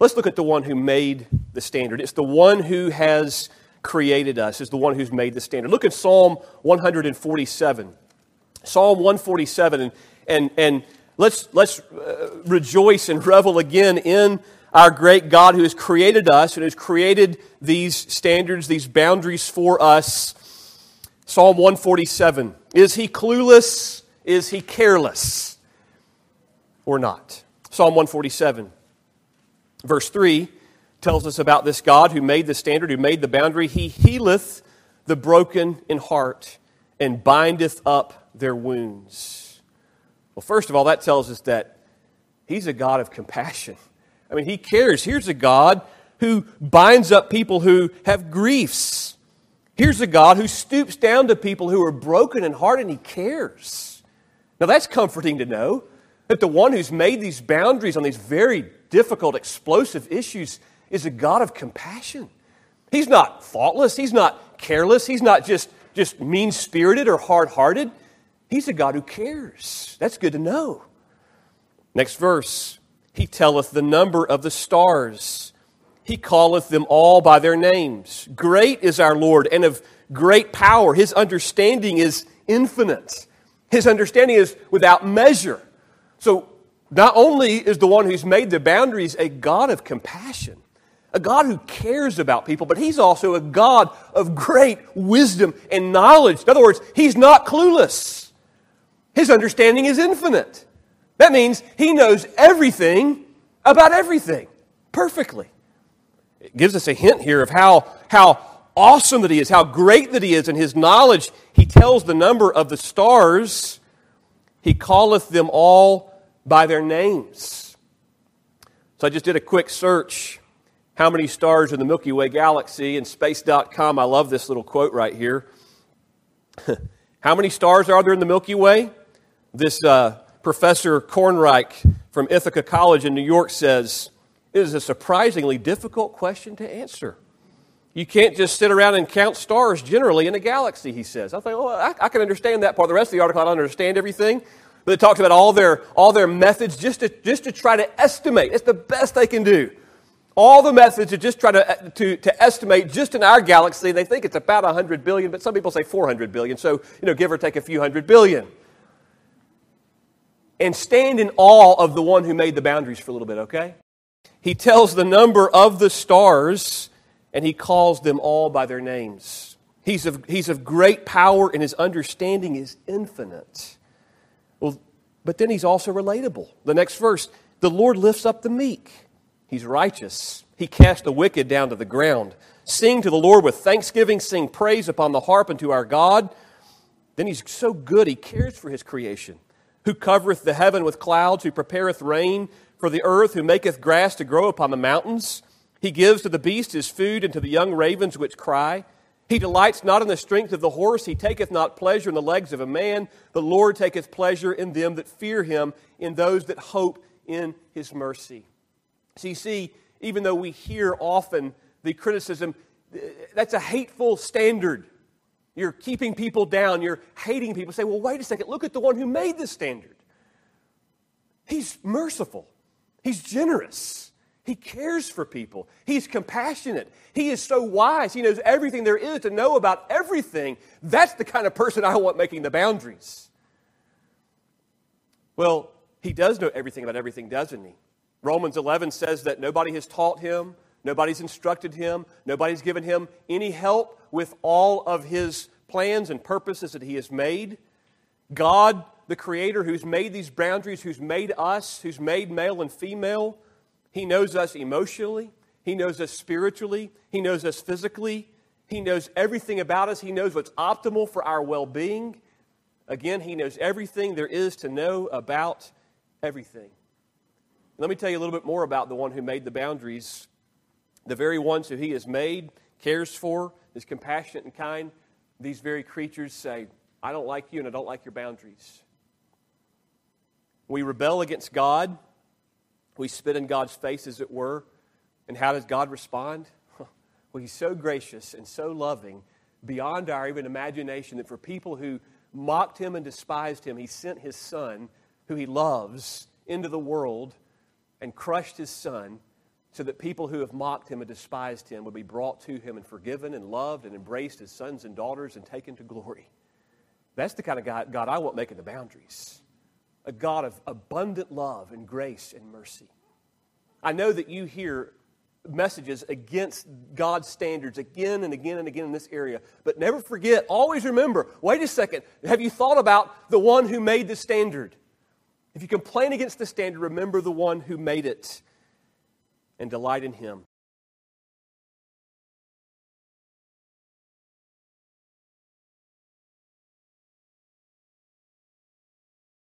let's look at the one who made the standard. It's the one who has created us. It's the one who's made the standard. Look at Psalm 147. Psalm 147, and let's rejoice and revel again in our great God who has created us and has created these standards, these boundaries for us. Psalm 147. Is he clueless? Is he careless? Or not? Psalm 147. Verse 3 tells us about this God who made the standard, who made the boundary. He healeth the broken in heart and bindeth up their wounds. Well, first of all, that tells us that He's a God of compassion. I mean, He cares. Here's a God who binds up people who have griefs. Here's a God who stoops down to people who are broken in heart, and He cares. Now, that's comforting to know, that the one who's made these boundaries on these very difficult, explosive issues is a God of compassion. He's not thoughtless. He's not careless. He's not just mean-spirited or hard-hearted. He's a God who cares. That's good to know. Next verse. He telleth the number of the stars. He calleth them all by their names. Great is our Lord, and of great power. His understanding is infinite. His understanding is without measure. So not only is the one who's made the boundaries a God of compassion, a God who cares about people, but He's also a God of great wisdom and knowledge. In other words, He's not clueless. His understanding is infinite. That means He knows everything about everything perfectly. It gives us a hint here of how awesome that He is, how great that He is in His knowledge. He tells the number of the stars. He calleth them all by their names. So I just did a quick search. How many stars in the Milky Way galaxy? And Space.com, I love this little quote right here. How many stars are there in the Milky Way? This Professor Kornreich from Ithaca College in New York says, it is a surprisingly difficult question to answer. You can't just sit around and count stars generally in a galaxy, he says. I think, well, I can understand that part. The rest of the article, I don't understand everything. But it talks about all their methods just to try to estimate. It's the best they can do. All the methods are just try to estimate just in our galaxy. They think it's about 100 billion, but some people say 400 billion. So, give or take a few hundred billion. And stand in awe of the one who made the boundaries for a little bit, okay? He tells the number of the stars, and He calls them all by their names. He's of great power, and His understanding is infinite. Well, but then He's also relatable. The next verse, the Lord lifts up the meek. He's righteous. He cast the wicked down to the ground. Sing to the Lord with thanksgiving. Sing praise upon the harp unto our God. Then He's so good, He cares for His creation. Who covereth the heaven with clouds, who prepareth rain for the earth, who maketh grass to grow upon the mountains. He gives to the beast his food, and to the young ravens which cry. He delights not in the strength of the horse. He taketh not pleasure in the legs of a man. The Lord taketh pleasure in them that fear Him, in those that hope in His mercy. So you see, even though we hear often the criticism, that's a hateful standard. You're keeping people down. You're hating people. Say, well, wait a second. Look at the one who made this standard. He's merciful. He's generous. He cares for people. He's compassionate. He is so wise. He knows everything there is to know about everything. That's the kind of person I want making the boundaries. Well, He does know everything about everything, doesn't He? Romans 11 says that nobody has taught Him, nobody's instructed Him, nobody's given Him any help with all of His plans and purposes that He has made. God, the Creator, who's made these boundaries, who's made us, who's made male and female, He knows us emotionally, He knows us spiritually, He knows us physically, He knows everything about us, He knows what's optimal for our well-being. Again, He knows everything there is to know about everything. Let me tell you a little bit more about the one who made the boundaries. The very ones who He has made, cares for, is compassionate and kind. These very creatures say, I don't like you and I don't like your boundaries. We rebel against God. We spit in God's face, as it were. And how does God respond? Well, He's so gracious and so loving, beyond our even imagination, that for people who mocked Him and despised Him, He sent His Son, who He loves, into the world and crushed His Son so that people who have mocked him and despised him would be brought to him and forgiven and loved and embraced as sons and daughters and taken to glory. That's the kind of God I want making the boundaries. A God of abundant love and grace and mercy. I know that you hear messages against God's standards again and again and again in this area. But never forget, always remember, wait a second, have you thought about the one who made the standard? If you complain against the standard, remember the one who made it and delight in him.